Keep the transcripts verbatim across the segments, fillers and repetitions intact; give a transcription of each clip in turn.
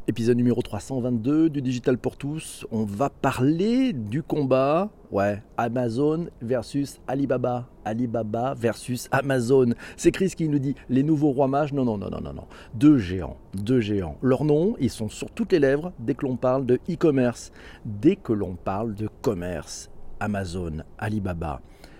Épisode numéro trois cent vingt-deux du Digital pour tous. On va parler du combat, ouais, Amazon versus Alibaba. Alibaba versus Amazon. C'est Chris qui nous dit les nouveaux rois mages. Non, non, non, non, non, non. Deux géants, deux géants. Leurs noms, ils sont sur toutes les lèvres dès que l'on parle de e-commerce. Dès que l'on parle de commerce. Amazon, Alibaba.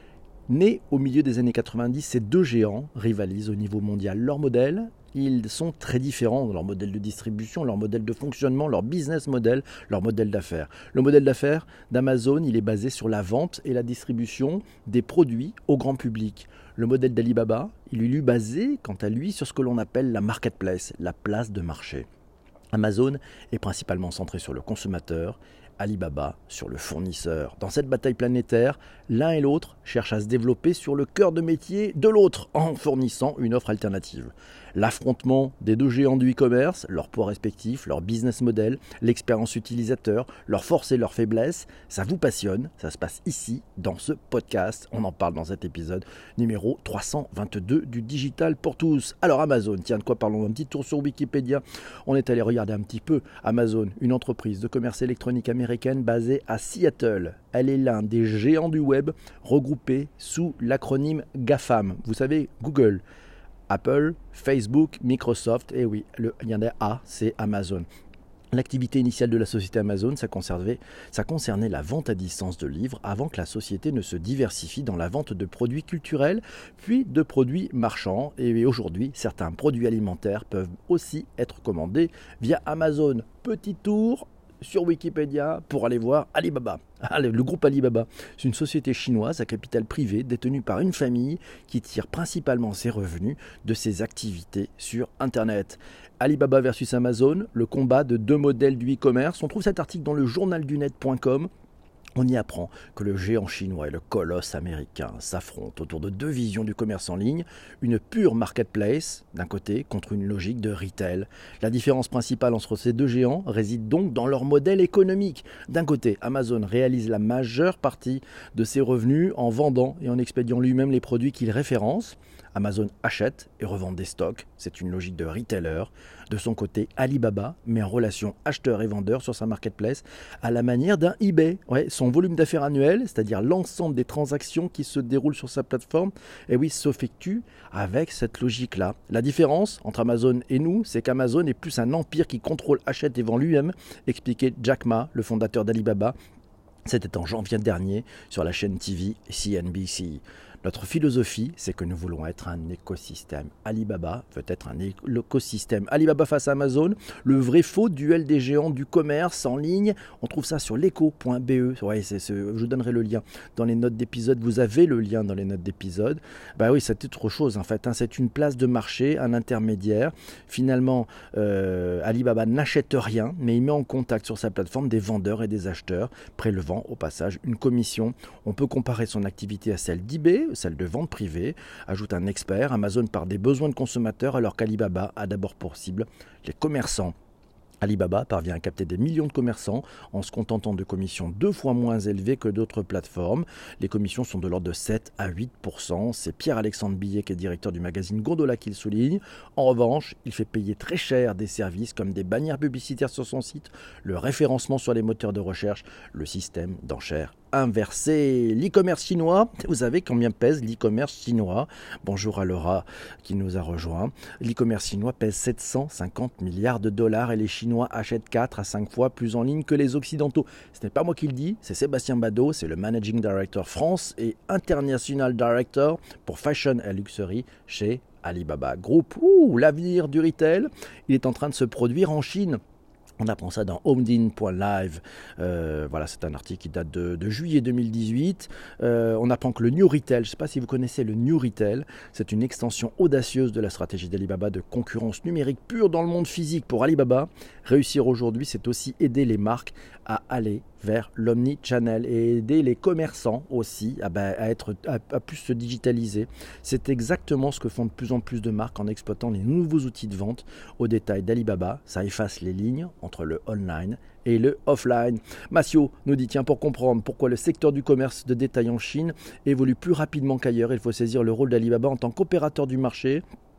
Nés au milieu des années quatre-vingt-dix, ces deux géants rivalisent au niveau mondial. Leurs modèles, ils sont très différents dans leur modèle de distribution, leur modèle de fonctionnement, leur business model, leur modèle d'affaires. Le modèle d'affaires d'Amazon, il est basé sur la vente et la distribution des produits au grand public. Le modèle d'Alibaba, il est lui basé, quant à lui, sur ce que l'on appelle la marketplace, la place de marché. Amazon est principalement centré sur le consommateur, Alibaba sur le fournisseur. Dans cette bataille planétaire, l'un et l'autre cherchent à se développer sur le cœur de métier de l'autre en fournissant une offre alternative. L'affrontement des deux géants du e-commerce, leurs poids respectifs, leur business model, l'expérience utilisateur, leurs forces et leurs faiblesses, ça vous passionne, ça se passe ici, dans ce podcast. On en parle dans cet épisode numéro trois cent vingt-deux du Digital pour tous. Alors Amazon, tiens, de quoi parlons? Un petit tour sur Wikipédia. On est allé regarder un petit peu Amazon, une entreprise de commerce électronique américaine basée à Seattle. Elle est l'un des géants du web regroupés sous l'acronyme GAFAM. Vous savez, Google, Apple, Facebook, Microsoft, et oui, le, il y en a A, c'est Amazon. L'activité initiale de la société Amazon, ça concernait, ça concernait la vente à distance de livres avant que la société ne se diversifie dans la vente de produits culturels, puis de produits marchands. Et aujourd'hui, certains produits alimentaires peuvent aussi être commandés via Amazon. Petit tour sur Wikipédia pour aller voir Alibaba. Le groupe Alibaba, c'est une société chinoise à capital privé détenue par une famille qui tire principalement ses revenus de ses activités sur Internet. Alibaba versus Amazon, le combat de deux modèles du e-commerce. On trouve cet article dans le journal du net point com. On y apprend que le géant chinois et le colosse américain s'affrontent autour de deux visions du commerce en ligne, une pure marketplace d'un côté contre une logique de retail. La différence principale entre ces deux géants réside donc dans leur modèle économique. D'un côté, Amazon réalise la majeure partie de ses revenus en vendant et en expédiant lui-même les produits qu'il référence. Amazon achète et revend des stocks, c'est une logique de retailer. De son côté, Alibaba met en relation acheteur et vendeur sur sa marketplace à la manière d'un eBay. Ouais, son volume d'affaires annuel, c'est-à-dire l'ensemble des transactions qui se déroulent sur sa plateforme, et oui, s'effectue avec cette logique-là. La différence entre Amazon et nous, c'est qu'Amazon est plus un empire qui contrôle, achète et vend lui-même, expliquait Jack Ma, le fondateur d'Alibaba. C'était en janvier dernier sur la chaîne T V C N B C. Notre philosophie, c'est que nous voulons être un écosystème. Alibaba veut être un écosystème. Alibaba face à Amazon, le vrai faux duel des géants du commerce en ligne. On trouve ça sur l'écho point b e. Ouais, c'est ce, je vous donnerai le lien dans les notes d'épisode. Vous avez le lien dans les notes d'épisode. Bah oui, c'est autre chose en fait. Hein. C'est une place de marché, un intermédiaire. Finalement, euh, Alibaba n'achète rien, mais il met en contact sur sa plateforme des vendeurs et des acheteurs, prélevant au passage une commission. On peut comparer son activité à celle d'eBay, celle de vente privée, ajoute un expert. Amazon part des besoins de consommateurs alors qu'Alibaba a d'abord pour cible les commerçants. Alibaba parvient à capter des millions de commerçants en se contentant de commissions deux fois moins élevées que d'autres plateformes. Les commissions sont de l'ordre de sept à huit pour cent. C'est Pierre-Alexandre Billet qui est directeur du magazine Gondola qui le souligne. En revanche, il fait payer très cher des services comme des bannières publicitaires sur son site, le référencement sur les moteurs de recherche, le système d'enchères inversé. L'e-commerce chinois, vous savez combien pèse l'e-commerce chinois? Bonjour à Laura qui nous a rejoint. L'e-commerce chinois pèse sept cent cinquante milliards de dollars et les Chinois achètent quatre à cinq fois plus en ligne que les Occidentaux. Ce n'est pas moi qui le dis, c'est Sébastien Badeau, c'est le Managing Director France et International Director pour Fashion et Luxury chez Alibaba Group. Ouh, l'avenir du retail, il est en train de se produire en Chine. On apprend ça dans homedin point live. Euh, voilà, c'est un article qui date de, de juillet deux mille dix-huit. Euh, on apprend que le New Retail, je ne sais pas si vous connaissez le New Retail, c'est une extension audacieuse de la stratégie d'Alibaba de concurrence numérique pure dans le monde physique pour Alibaba. Réussir aujourd'hui, c'est aussi aider les marques à aller vers l'omni-channel et aider les commerçants aussi à, bah, à, être, à, à plus se digitaliser. C'est exactement ce que font de plus en plus de marques en exploitant les nouveaux outils de vente au détail d'Alibaba. Ça efface les lignes entre le online et le offline. Massio nous dit, tiens, pour comprendre pourquoi le secteur du commerce de détail en Chine évolue plus rapidement qu'ailleurs, il faut saisir le rôle d'Alibaba en tant qu'opérateur du marché.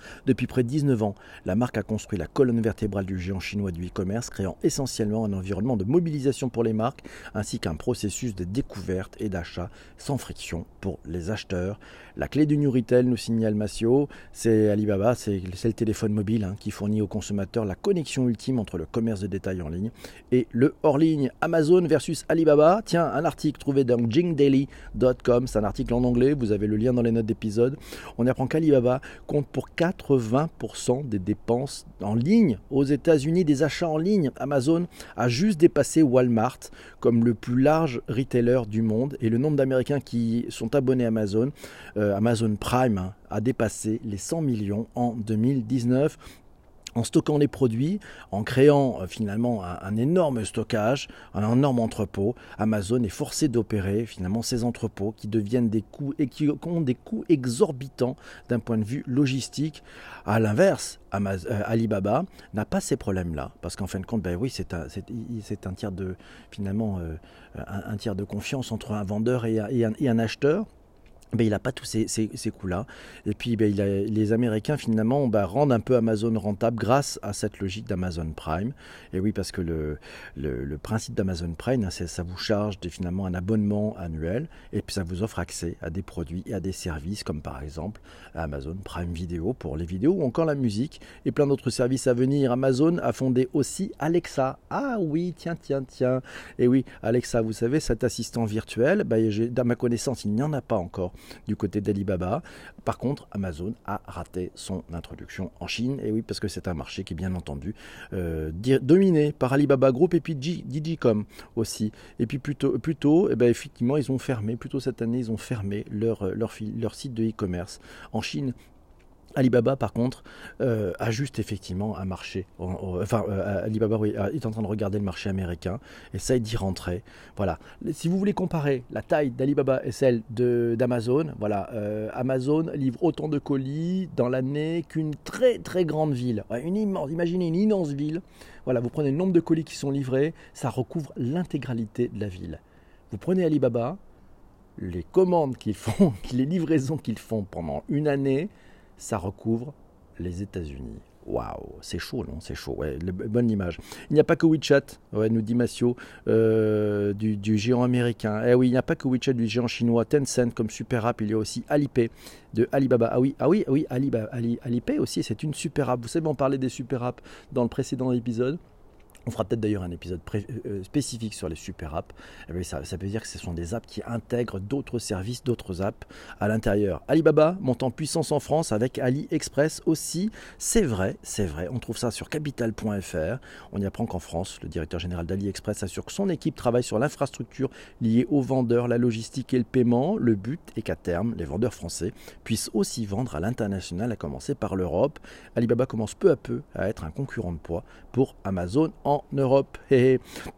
Depuis près de dix-neuf ans, la marque a construit la colonne vertébrale du géant chinois du e-commerce, créant essentiellement un environnement de mobilisation pour les marques, ainsi qu'un processus de découverte et d'achat sans friction pour les acheteurs. La clé du New Retail, nous signale Massio, c'est Alibaba, c'est le téléphone mobile hein, qui fournit aux consommateurs la connexion ultime entre le commerce de détail en ligne et le hors-ligne. Amazon versus Alibaba. Tiens, un article trouvé dans jingdaily point com, c'est un article en anglais, vous avez le lien dans les notes d'épisode. On apprend qu'Alibaba compte pour quatre-vingts pour cent des dépenses en ligne aux États-Unis, des achats en ligne. Amazon a juste dépassé Walmart comme le plus large retailer du monde, et le nombre d'Américains qui sont abonnés à Amazon, euh, Amazon Prime, hein, a dépassé les cent millions en deux mille dix-neuf. En stockant les produits, en créant euh, finalement un, un énorme stockage, un énorme entrepôt, Amazon est forcé d'opérer finalement ces entrepôts qui deviennent des coûts et qui ont des coûts exorbitants d'un point de vue logistique. À l'inverse, Amaz- euh, Alibaba n'a pas ces problèmes-là, parce qu'en fin de compte, ben oui, c'est un, c'est, c'est un tiers de finalement euh, un, un tiers de confiance entre un vendeur et un, et un, et un acheteur. Ben, il n'a pas tous ces, ces, ces coûts-là. Et puis, ben, il a, les Américains, finalement, ben, rendent un peu Amazon rentable grâce à cette logique d'Amazon Prime. Et oui, parce que le, le, le principe d'Amazon Prime, c'est ça vous charge de, finalement un abonnement annuel, et puis ça vous offre accès à des produits et à des services, comme par exemple Amazon Prime Video pour les vidéos, ou encore la musique, et plein d'autres services à venir. Amazon a fondé aussi Alexa. Ah oui, tiens, tiens, tiens. Et oui, Alexa, vous savez, cet assistant virtuel, ben, j'ai, dans ma connaissance, il n'y en a pas encore du côté d'Alibaba. Par contre, Amazon a raté son introduction en Chine. Et oui, parce que c'est un marché qui est bien entendu euh, dominé par Alibaba Group et puis Digicom aussi. Et puis plutôt, plutôt eh ben, effectivement, ils ont fermé, plutôt cette année, ils ont fermé leur, leur, leur site de e-commerce en Chine. Alibaba, par contre, euh, ajuste effectivement un marché. Enfin, euh, Alibaba oui, est en train de regarder le marché américain, essaye d'y rentrer. Voilà. Si vous voulez comparer la taille d'Alibaba et celle de, d'Amazon, voilà, euh, Amazon livre autant de colis dans l'année qu'une très très grande ville. Ouais, une immense, imaginez une immense ville. Voilà, vous prenez le nombre de colis qui sont livrés, ça recouvre l'intégralité de la ville. Vous prenez Alibaba, les commandes qu'ils font, les livraisons qu'ils font pendant une année, ça recouvre les États-Unis. Waouh, c'est chaud, non? C'est chaud, ouais, le, bonne image. Il n'y a pas que WeChat, ouais, nous dit Massio, euh, du, du géant américain. Eh oui, il n'y a pas que WeChat du géant chinois, Tencent comme super app, il y a aussi Alipay de Alibaba. Ah oui, ah oui, ah oui, Alibaba, Ali, Alipay aussi, c'est une super app. Vous savez, on parlait des super apps dans le précédent épisode. On fera peut-être d'ailleurs un épisode pré- euh, spécifique sur les super apps. Eh bien, ça, ça veut dire que ce sont des apps qui intègrent d'autres services, d'autres apps à l'intérieur. Alibaba monte en puissance en France avec AliExpress aussi. C'est vrai, c'est vrai. On trouve ça sur capital point f r. On y apprend qu'en France, le directeur général d'AliExpress assure que son équipe travaille sur l'infrastructure liée aux vendeurs, la logistique et le paiement. Le but est qu'à terme, les vendeurs français puissent aussi vendre à l'international, à commencer par l'Europe. Alibaba commence peu à peu à être un concurrent de poids pour Amazon en en Europe. Hey, hey.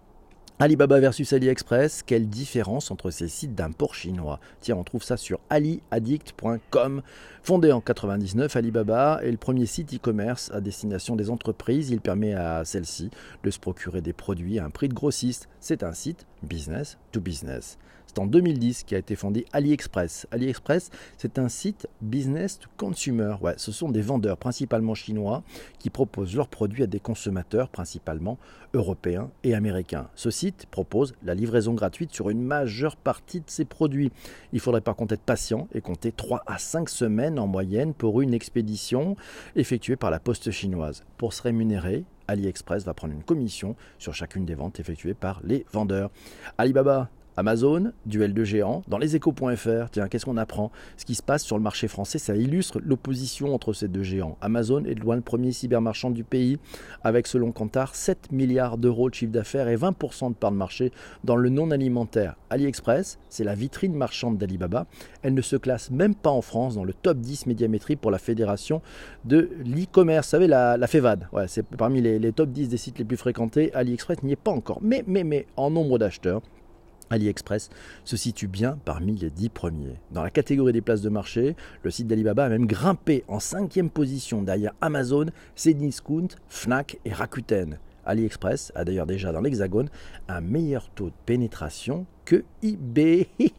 Alibaba versus AliExpress, quelle différence entre ces sites d'import chinois? Tiens, on trouve ça sur ali addict point com. Fondé en quatre-vingt-dix-neuf, Alibaba est le premier site e-commerce à destination des entreprises. Il permet à celles-ci de se procurer des produits à un prix de grossiste. C'est un site business to business. C'est en deux mille dix qu'a été fondé AliExpress. AliExpress, c'est un site business to consumer. Ouais, ce sont des vendeurs principalement chinois qui proposent leurs produits à des consommateurs principalement européens et américains. Ce site propose la livraison gratuite sur une majeure partie de ses produits. Il faudrait par contre être patient et compter trois à cinq semaines en moyenne pour une expédition effectuée par la poste chinoise. Pour se rémunérer, AliExpress va prendre une commission sur chacune des ventes effectuées par les vendeurs. Alibaba, Amazon, duel de géants, dans leséchos point f r, tiens, qu'est-ce qu'on apprend? Ce qui se passe sur le marché français, ça illustre l'opposition entre ces deux géants. Amazon est de loin le premier cybermarchand du pays, avec selon Kantar sept milliards d'euros de chiffre d'affaires et vingt pour cent de part de marché dans le non-alimentaire. AliExpress, c'est la vitrine marchande d'Alibaba. Elle ne se classe même pas en France dans le top dix médiamétrie pour la fédération de l'e-commerce. Vous savez, la, la FEVAD, ouais, c'est parmi les, les top dix des sites les plus fréquentés. AliExpress n'y est pas encore, mais, mais, mais en nombre d'acheteurs, AliExpress se situe bien parmi les dix premiers. Dans la catégorie des places de marché, le site d'Alibaba a même grimpé en cinquième position derrière Amazon, Cdiscount, Fnac et Rakuten. AliExpress a d'ailleurs déjà dans l'Hexagone un meilleur taux de pénétration que eBay.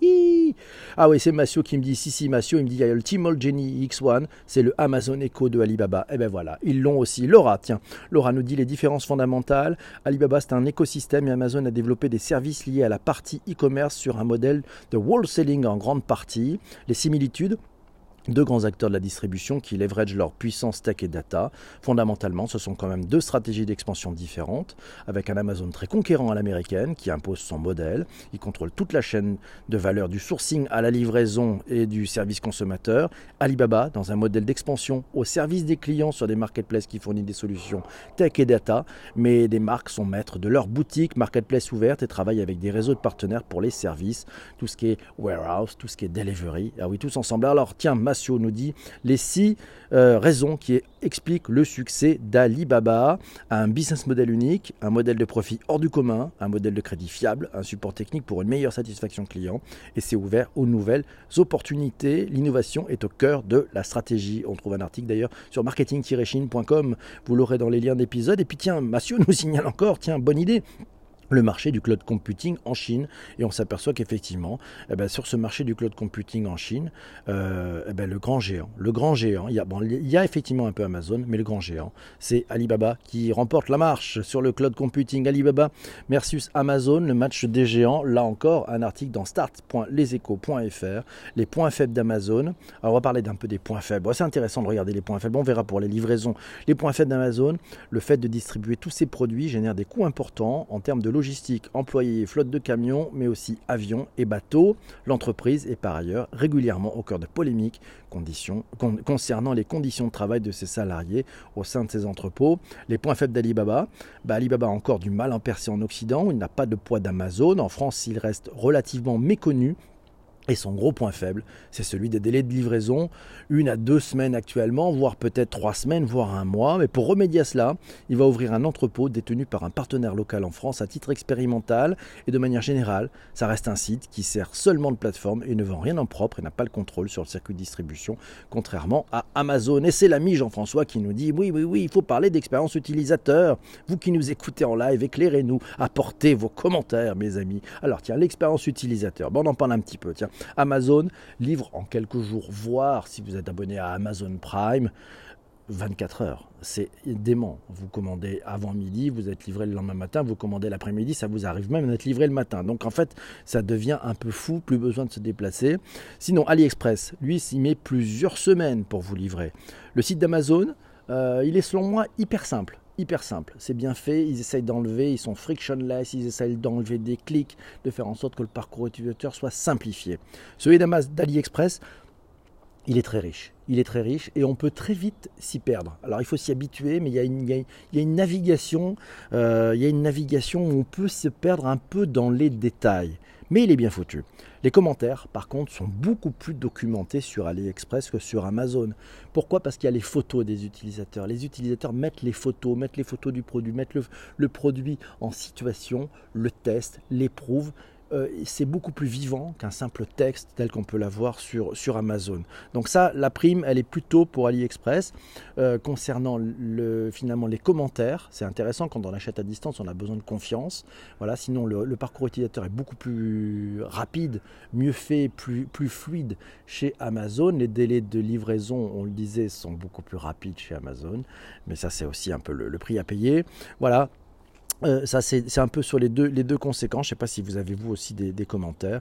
oui. Ah oui, c'est Massio qui me dit, si, si, Massio, il me dit, il y a le Tmall Genie X un, c'est le Amazon Echo de Alibaba. Eh ben voilà, ils l'ont aussi. Laura, tiens, Laura nous dit les différences fondamentales. Alibaba, c'est un écosystème et Amazon a développé des services liés à la partie e-commerce sur un modèle de wholesaling en grande partie. Les similitudes, deux grands acteurs de la distribution qui leveragent leur puissance tech et data. Fondamentalement, ce sont quand même deux stratégies d'expansion différentes, avec un Amazon très conquérant à l'américaine qui impose son modèle. Il contrôle toute la chaîne de valeur du sourcing à la livraison et du service consommateur. Alibaba, dans un modèle d'expansion au service des clients sur des marketplaces qui fournissent des solutions tech et data, mais des marques sont maîtres de leur boutique, marketplace ouverte et travaillent avec des réseaux de partenaires pour les services, tout ce qui est warehouse, tout ce qui est delivery. Ah oui, tous ensemble. Alors tiens, nous dit les six euh, raisons qui expliquent le succès d'Alibaba. Un business model unique, un modèle de profit hors du commun, un modèle de crédit fiable, un support technique pour une meilleure satisfaction client et c'est ouvert aux nouvelles opportunités. L'innovation est au cœur de la stratégie. On trouve un article d'ailleurs sur marketing tiret chine point com, vous l'aurez dans les liens d'épisode. Et puis tiens, Massio nous signale encore, tiens, bonne idée, le marché du cloud computing en Chine et on s'aperçoit qu'effectivement eh ben, sur ce marché du cloud computing en Chine euh, eh ben, le grand géant le grand géant il y a, bon, il y a effectivement un peu Amazon mais le grand géant c'est Alibaba qui remporte la marche sur le cloud computing. Alibaba versus Amazon, le match des géants. Là encore un article dans start point les échos point f r, les points faibles d'Amazon. Alors on va parler d'un peu des points faibles. Bon, c'est intéressant de regarder les points faibles, on verra pour les livraisons. Les points faibles d'Amazon, le fait de distribuer tous ces produits génère des coûts importants en termes de logistique, employés, flotte de camions, mais aussi avions et bateaux. L'entreprise est par ailleurs régulièrement au cœur de polémiques conditions, con, concernant les conditions de travail de ses salariés au sein de ses entrepôts. Les points faibles d'Alibaba, bah Alibaba a encore du mal à en percer en Occident, où il n'a pas de poids d'Amazon. En France, il reste relativement méconnu. Et son gros point faible, c'est celui des délais de livraison, une à deux semaines actuellement, voire peut-être trois semaines, voire un mois. Mais pour remédier à cela, il va ouvrir un entrepôt détenu par un partenaire local en France à titre expérimental. Et de manière générale, ça reste un site qui sert seulement de plateforme et ne vend rien en propre et n'a pas le contrôle sur le circuit de distribution, contrairement à Amazon. Et c'est l'ami Jean-François qui nous dit, oui, oui, oui, il faut parler d'expérience utilisateur. Vous qui nous écoutez en live, éclairez-nous, apportez vos commentaires, mes amis. Alors tiens, l'expérience utilisateur, bon, on en parle un petit peu, tiens. Amazon livre en quelques jours, voire si vous êtes abonné à Amazon Prime, vingt-quatre heures. C'est dément. Vous commandez avant midi, vous êtes livré le lendemain matin, vous commandez l'après-midi, ça vous arrive même d'être livré le matin. Donc en fait, ça devient un peu fou, plus besoin de se déplacer. Sinon, AliExpress, lui, il met plusieurs semaines pour vous livrer. Le site d'Amazon, euh, il est selon moi hyper simple. Hyper simple, c'est bien fait, ils essayent d'enlever, ils sont frictionless, ils essayent d'enlever des clics, de faire en sorte que le parcours utilisateur soit simplifié. Celui d'AliExpress, il est très riche, il est très riche et on peut très vite s'y perdre. Alors il faut s'y habituer, mais il y a une, il y a, il y a une navigation, euh, il y a une navigation où on peut se perdre un peu dans les détails. Mais il est bien foutu. Les commentaires, par contre, sont beaucoup plus documentés sur AliExpress que sur Amazon. Pourquoi ? Parce qu'il y a les photos des utilisateurs. Les utilisateurs mettent les photos, mettent les photos du produit, mettent le, le produit en situation, le testent, l'éprouvent. Euh, c'est beaucoup plus vivant qu'un simple texte tel qu'on peut l'avoir sur, sur Amazon. Donc ça, la prime, elle est plutôt pour AliExpress. Euh, concernant le, finalement les commentaires, c'est intéressant quand on achète à distance, on a besoin de confiance. Voilà, sinon le, le parcours utilisateur est beaucoup plus rapide, mieux fait, plus, plus fluide chez Amazon. Les délais de livraison, on le disait, sont beaucoup plus rapides chez Amazon. Mais ça, c'est aussi un peu le, le prix à payer. Voilà. Euh, ça c'est, c'est un peu sur les deux, les deux conséquences. Je ne sais pas si vous avez vous aussi des, des commentaires.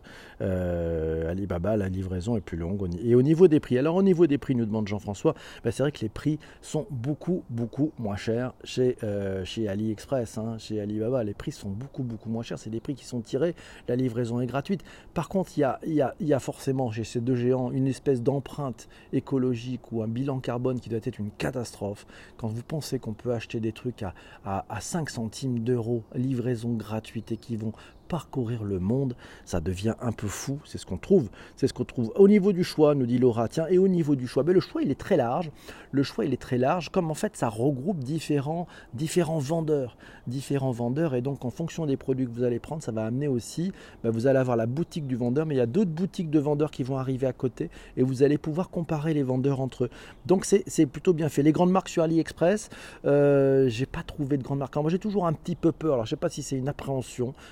Euh, Alibaba, la livraison est plus longue. Et au niveau des prix, alors au niveau des prix, nous demande Jean-François, bah, c'est vrai que les prix sont beaucoup, beaucoup moins chers chez, euh, chez AliExpress, hein, chez Alibaba. Les prix sont beaucoup, beaucoup moins chers. C'est des prix qui sont tirés. La livraison est gratuite. Par contre, il y a, y a, y a forcément chez ces deux géants une espèce d'empreinte écologique ou un bilan carbone qui doit être une catastrophe. Quand vous pensez qu'on peut acheter des trucs à, à, à cinq centimes d'euros, livraison gratuite et qui vont parcourir le monde, ça devient un peu fou, c'est ce qu'on trouve, c'est ce qu'on trouve. Au niveau du choix, nous dit Laura, tiens, et au niveau du choix, ben le choix il est très large, le choix il est très large, comme en fait ça regroupe différents, différents vendeurs, différents vendeurs, et donc en fonction des produits que vous allez prendre, ça va amener aussi, ben vous allez avoir la boutique du vendeur, mais il y a d'autres boutiques de vendeurs qui vont arriver à côté, et vous allez pouvoir comparer les vendeurs entre eux. Donc c'est, c'est plutôt bien fait. Les grandes marques sur AliExpress, euh, j'ai pas trouvé de grandes marques. Alors, moi j'ai toujours un petit peu peur, alors je sais pas si c'est une appréhension sur ces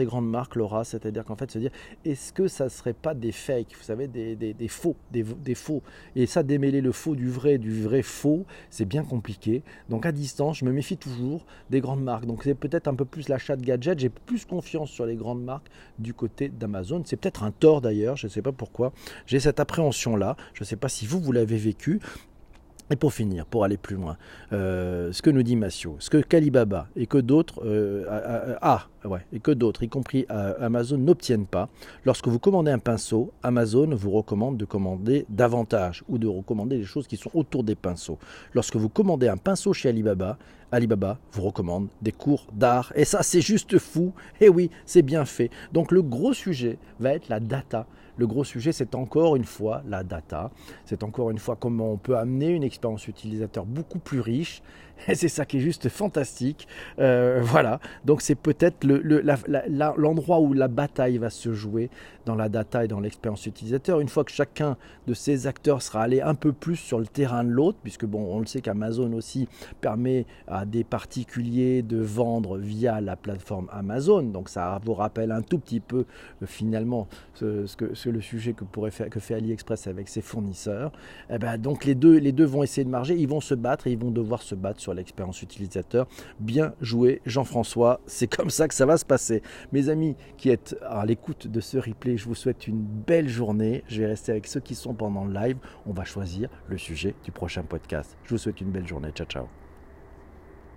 grandes marques, Laura, c'est-à-dire qu'en fait, se dire, est-ce que ça ne serait pas des fakes, vous savez, des, des, des faux, des, des faux. Et ça, démêler le faux du vrai, du vrai faux, c'est bien compliqué. Donc à distance, je me méfie toujours des grandes marques. Donc c'est peut-être un peu plus l'achat de gadgets. J'ai plus confiance sur les grandes marques du côté d'Amazon. C'est peut-être un tort d'ailleurs, je ne sais pas pourquoi. J'ai cette appréhension-là. Je ne sais pas si vous, vous l'avez vécu. Et pour finir, pour aller plus loin, euh, ce que nous dit Massio, ce que qu'Alibaba et que d'autres, euh, ah, ouais, et que d'autres, y compris euh, Amazon, n'obtiennent pas, lorsque vous commandez un pinceau, Amazon vous recommande de commander davantage ou de recommander les choses qui sont autour des pinceaux. Lorsque vous commandez un pinceau chez Alibaba, Alibaba vous recommande des cours d'art. Et ça, c'est juste fou. Et oui, c'est bien fait. Donc le gros sujet va être la data. Le gros sujet, c'est encore une fois la data. C'est encore une fois comment on peut amener une expérience utilisateur beaucoup plus riche. Et c'est ça qui est juste fantastique. Euh, voilà. Donc c'est peut-être le, le, la, la, l'endroit où la bataille va se jouer dans la data et dans l'expérience utilisateur. Une fois que chacun de ces acteurs sera allé un peu plus sur le terrain de l'autre, puisque bon, on le sait qu'Amazon aussi permet à des particuliers de vendre via la plateforme Amazon. Donc ça vous rappelle un tout petit peu euh, finalement ce, ce, que, ce le sujet que pourrait faire que fait AliExpress avec ses fournisseurs. Et ben, donc les deux, les deux vont essayer de marger, ils vont se battre et ils vont devoir se battre sur l'expérience utilisateur. Bien joué Jean-François, c'est comme ça que ça va se passer. Mes amis qui êtes à l'écoute de ce replay, je vous souhaite une belle journée. Je vais rester avec ceux qui sont pendant le live. On va choisir le sujet du prochain podcast. Je vous souhaite une belle journée. Ciao, ciao.